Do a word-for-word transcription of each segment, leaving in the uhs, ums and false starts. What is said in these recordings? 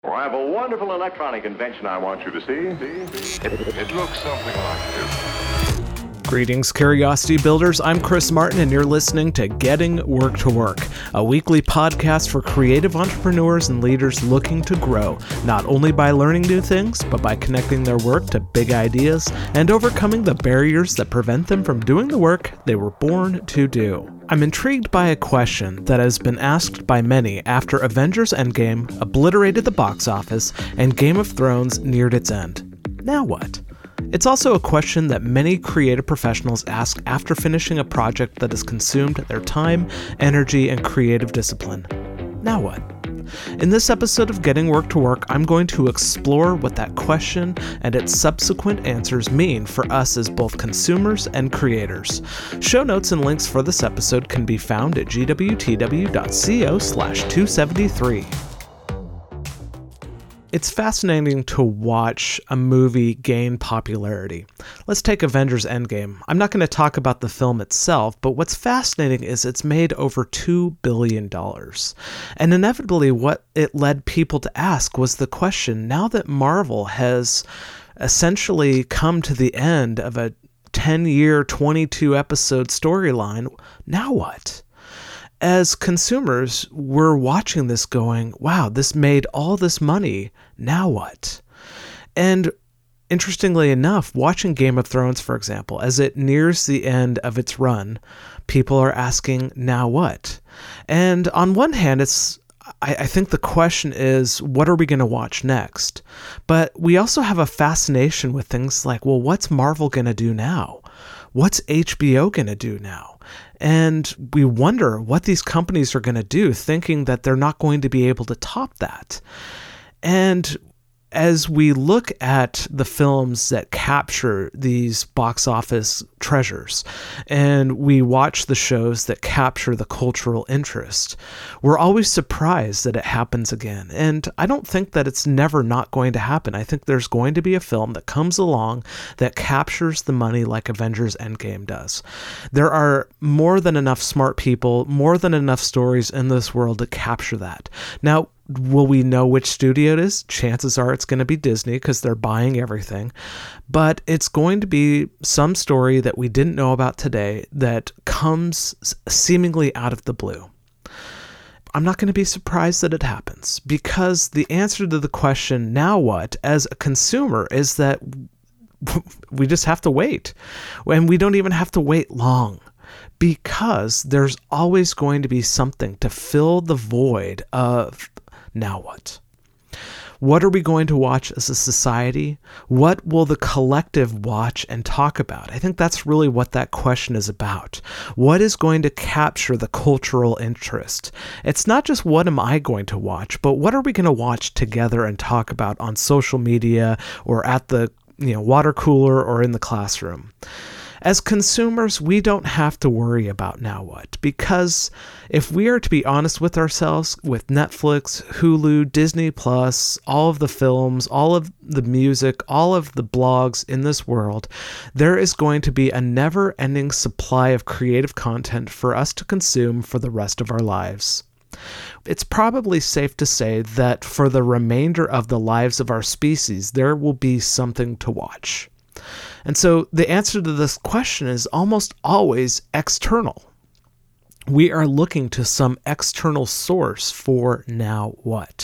Well, I have a wonderful electronic invention I want you to see. See? See? It, it looks something like this. Greetings, Curiosity Builders. I'm Chris Martin, and you're listening to Getting Work to Work, a weekly podcast for creative entrepreneurs and leaders looking to grow, not only by learning new things, but by connecting their work to big ideas and overcoming the barriers that prevent them from doing the work they were born to do. I'm intrigued by a question that has been asked by many after Avengers Endgame obliterated the box office and Game of Thrones neared its end. Now what? It's also a question that many creative professionals ask after finishing a project that has consumed their time, energy, and creative discipline. Now what? In this episode of Getting Work to Work, I'm going to explore what that question and its subsequent answers mean for us as both consumers and creators. Show notes and links for this episode can be found at g w t w dot co slash two seventy-three. It's fascinating to watch a movie gain popularity. Let's take Avengers Endgame. I'm not going to talk about the film itself, but what's fascinating is it's made over two billion dollars. And inevitably what it led people to ask was the question, now that Marvel has essentially come to the end of a ten-year, twenty-two episode storyline, now what? As consumers, we're watching this going, wow, this made all this money, now what? And interestingly enough, watching Game of Thrones, for example, as it nears the end of its run, people are asking, now what? And on one hand, it's I, I think the question is, what are we going to watch next? But we also have a fascination with things like, well, what's Marvel going to do now? What's H B O going to do now? And we wonder what these companies are going to do, thinking that they're not going to be able to top that. And as we look at the films that capture these box office treasures, and we watch the shows that capture the cultural interest, we're always surprised that it happens again. And I don't think that it's never not going to happen. I think there's going to be a film that comes along that captures the money like Avengers Endgame does. There are more than enough smart people, more than enough stories in this world to capture that. Now, will we know which studio it is? Chances are it's going to be Disney because they're buying everything. But it's going to be some story that we didn't know about today that comes seemingly out of the blue. I'm not going to be surprised that it happens, because the answer to the question, now what, as a consumer, is that we just have to wait. And we don't even have to wait long, because there's always going to be something to fill the void of now what? What are we going to watch as a society? What will the collective watch and talk about? I think that's really what that question is about. What is going to capture the cultural interest? It's not just what am I going to watch, but what are we going to watch together and talk about on social media or at the, you know, water cooler or in the classroom? As consumers, we don't have to worry about now what, because if we are to be honest with ourselves, with Netflix, Hulu, Disney Plus, all of the films, all of the music, all of the blogs in this world, there is going to be a never-ending supply of creative content for us to consume for the rest of our lives. It's probably safe to say that for the remainder of the lives of our species, there will be something to watch. And so the answer to this question is almost always external. We are looking to some external source for now what.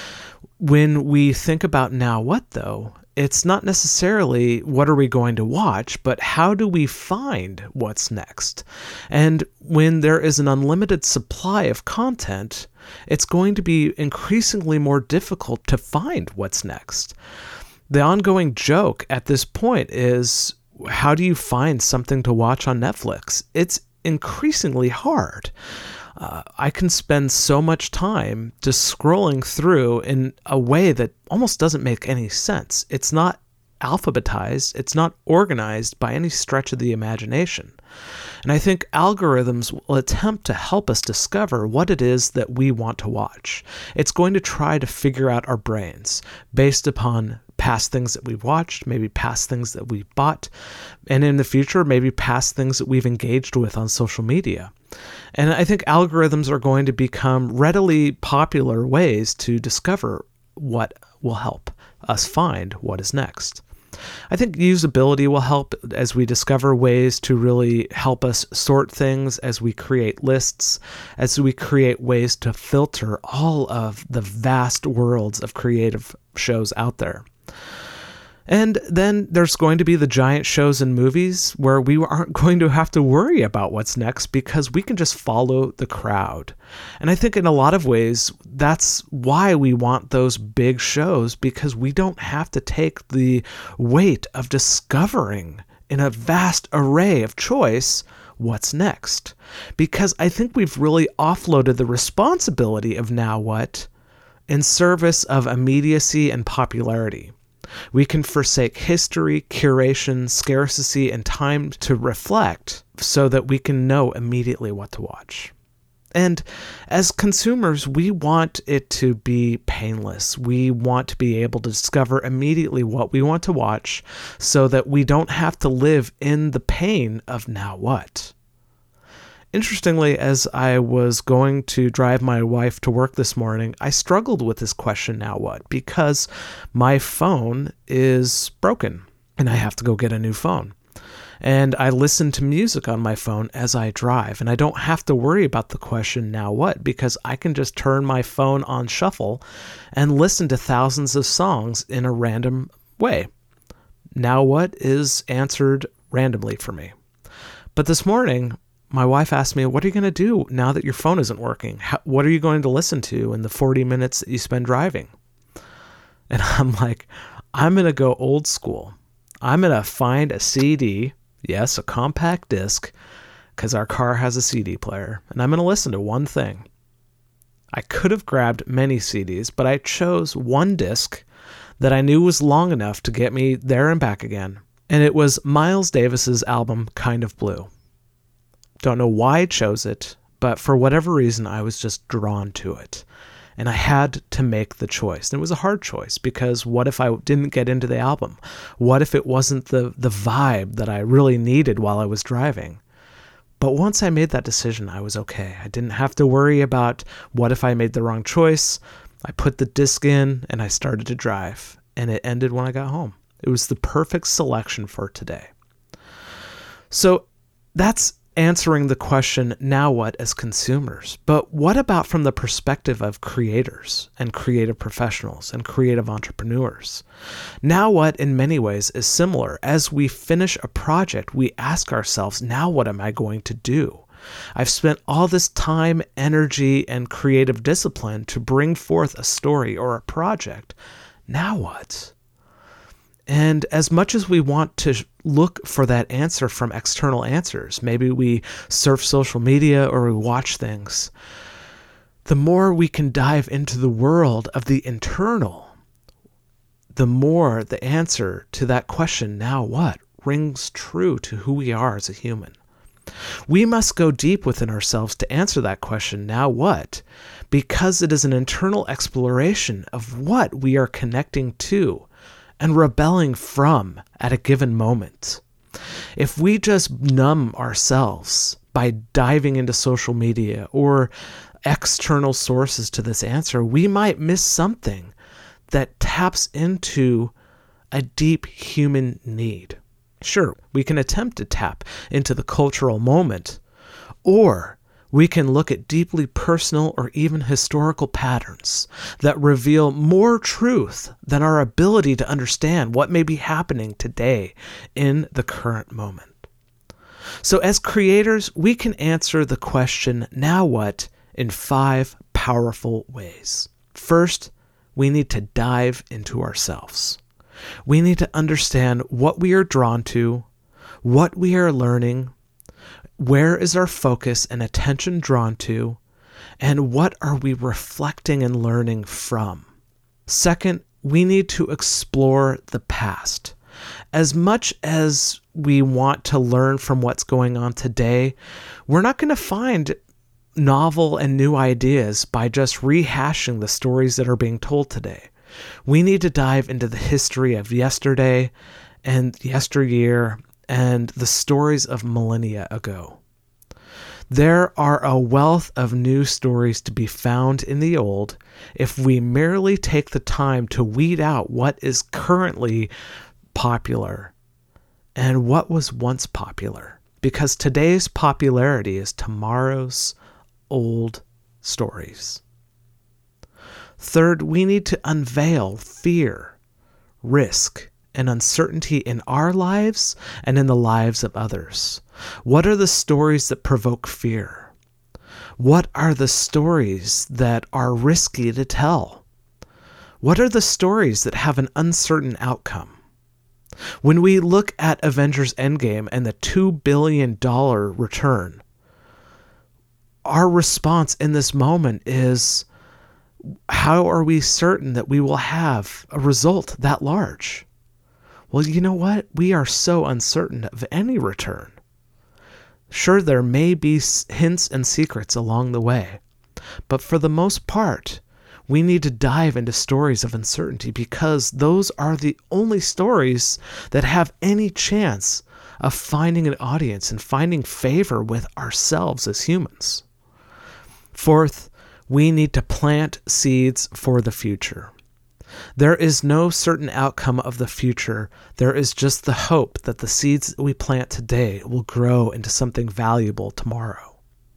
When we think about now what, though, it's not necessarily what are we going to watch, but how do we find what's next? And when there is an unlimited supply of content, it's going to be increasingly more difficult to find what's next. The ongoing joke at this point is, how do you find something to watch on Netflix? It's increasingly hard. Uh, I can spend so much time just scrolling through in a way that almost doesn't make any sense. It's not alphabetized. It's not organized by any stretch of the imagination. And I think algorithms will attempt to help us discover what it is that we want to watch. It's going to try to figure out our brains based upon past things that we've watched, maybe past things that we've bought, and in the future, maybe past things that we've engaged with on social media. And I think algorithms are going to become readily popular ways to discover what will help us find what is next. I think usability will help as we discover ways to really help us sort things, as we create lists, as we create ways to filter all of the vast worlds of creative shows out there. And then there's going to be the giant shows and movies where we aren't going to have to worry about what's next because we can just follow the crowd. And I think in a lot of ways, that's why we want those big shows, because we don't have to take the weight of discovering in a vast array of choice what's next. Because I think we've really offloaded the responsibility of now what in service of immediacy and popularity. We can forsake history, curation, scarcity, and time to reflect so that we can know immediately what to watch. And as consumers, we want it to be painless. We want to be able to discover immediately what we want to watch so that we don't have to live in the pain of now what. Interestingly, as I was going to drive my wife to work this morning, I struggled with this question, now what? Because my phone is broken and I have to go get a new phone. And I listen to music on my phone as I drive, and I don't have to worry about the question, now what? Because I can just turn my phone on shuffle and listen to thousands of songs in a random way. Now what is answered randomly for me. But this morning, my wife asked me, what are you going to do now that your phone isn't working? How, what are you going to listen to in the forty minutes that you spend driving? And I'm like, I'm going to go old school. I'm going to find a C D, yes, a compact disc, because our car has a C D player, and I'm going to listen to one thing. I could have grabbed many C Ds, but I chose one disc that I knew was long enough to get me there and back again. And it was Miles Davis's album, Kind of Blue. Don't know why I chose it, but for whatever reason, I was just drawn to it. And I had to make the choice. And it was a hard choice, because what if I didn't get into the album? What if it wasn't the, the vibe that I really needed while I was driving? But once I made that decision, I was okay. I didn't have to worry about what if I made the wrong choice. I put the disc in and I started to drive, and it ended when I got home. It was the perfect selection for today. So that's answering the question, now what, as consumers. But what about from the perspective of creators and creative professionals and creative entrepreneurs? Now what, in many ways, is similar. As we finish a project, we ask ourselves, now what am I going to do? I've spent all this time, energy, and creative discipline to bring forth a story or a project. Now what? And as much as we want to look for that answer from external answers, maybe we surf social media or we watch things, the more we can dive into the world of the internal, the more the answer to that question, now what, rings true to who we are as a human. We must go deep within ourselves to answer that question, now what, because it is an internal exploration of what we are connecting to and rebelling from at a given moment. If we just numb ourselves by diving into social media or external sources to this answer, we might miss something that taps into a deep human need. Sure, we can attempt to tap into the cultural moment, or we can look at deeply personal or even historical patterns that reveal more truth than our ability to understand what may be happening today in the current moment. So as creators, we can answer the question, now what, in five powerful ways. First, we need to dive into ourselves. We need to understand what we are drawn to, what we are learning, where is our focus and attention drawn to, and what are we reflecting and learning from? Second, we need to explore the past. As much as we want to learn from what's going on today, we're not going to find novel and new ideas by just rehashing the stories that are being told today. We need to dive into the history of yesterday and yesteryear and the stories of millennia ago. There are a wealth of new stories to be found in the old if we merely take the time to weed out what is currently popular and what was once popular, because today's popularity is tomorrow's old stories. Third, we need to unveil fear, risk, and uncertainty in our lives and in the lives of others. What are the stories that provoke fear? What are the stories that are risky to tell? What are the stories that have an uncertain outcome? When we look at Avengers Endgame and the two billion dollars return, our response in this moment is, how are we certain that we will have a result that large? Well, you know what? We are so uncertain of any return. Sure, there may be hints and secrets along the way, but for the most part, we need to dive into stories of uncertainty because those are the only stories that have any chance of finding an audience and finding favor with ourselves as humans. Fourth, we need to plant seeds for the future. There is no certain outcome of the future. There is just the hope that the seeds that we plant today will grow into something valuable tomorrow.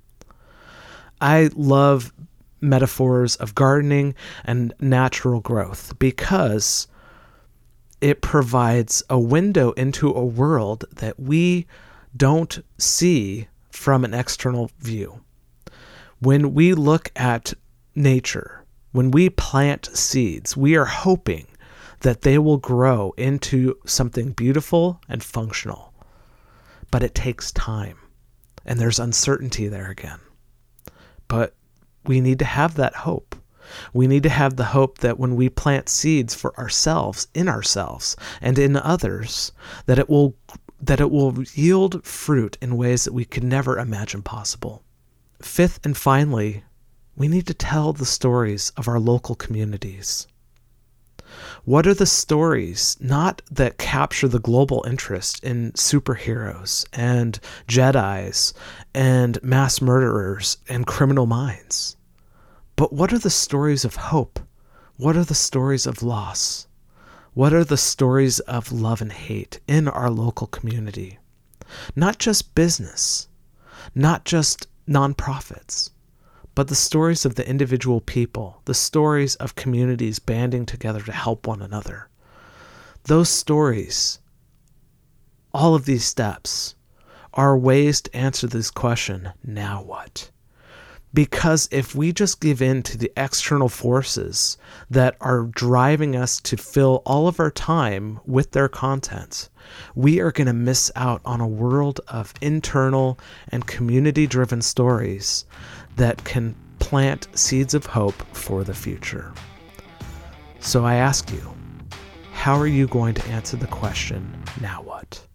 I love metaphors of gardening and natural growth because it provides a window into a world that we don't see from an external view. When we look at nature, when we plant seeds, we are hoping that they will grow into something beautiful and functional. But it takes time, and there's uncertainty there again. But we need to have that hope. We need to have the hope that when we plant seeds for ourselves, in ourselves, and in others, that it will that it will yield fruit in ways that we could never imagine possible. Fifth and finally, we need to tell the stories of our local communities. What are the stories, not that capture the global interest in superheroes and Jedis and mass murderers and criminal minds, but what are the stories of hope? What are the stories of loss? What are the stories of love and hate in our local community? Not just business, not just nonprofits, but the stories of the individual people, the stories of communities banding together to help one another. Those stories, all of these steps, are ways to answer this question, now what? Because if we just give in to the external forces that are driving us to fill all of our time with their content, we are going to miss out on a world of internal and community-driven stories that can plant seeds of hope for the future. So I ask you, how are you going to answer the question, now what?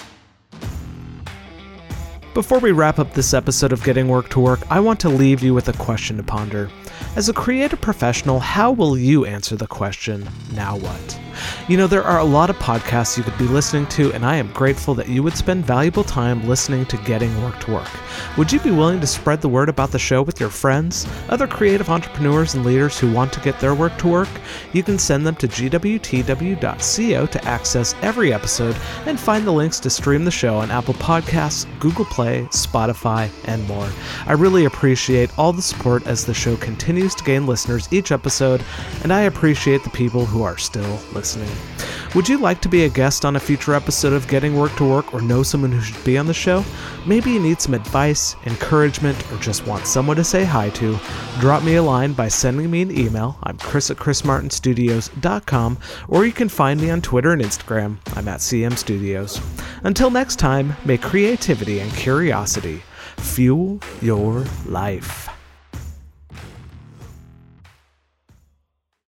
Before we wrap up this episode of Getting Work to Work, I want to leave you with a question to ponder. As a creative professional, how will you answer the question, now what? You know, there are a lot of podcasts you could be listening to, and I am grateful that you would spend valuable time listening to Getting Work to Work. Would you be willing to spread the word about the show with your friends, other creative entrepreneurs and leaders who want to get their work to work? You can send them to g w t w dot co to access every episode and find the links to stream the show on Apple Podcasts, Google Play, Spotify, and more. I really appreciate all the support as the show continues to gain listeners each episode, and I appreciate the people who are still listening. Would you like to be a guest on a future episode of Getting Work to Work or know someone who should be on the show? Maybe you need some advice, encouragement, or just want someone to say hi to? Drop me a line by sending me an email. I'm Chris at chris martin studios dot com, or you can find me on Twitter and Instagram. I'm at C M Studios. Until next time, may creativity and curiosity fuel your life.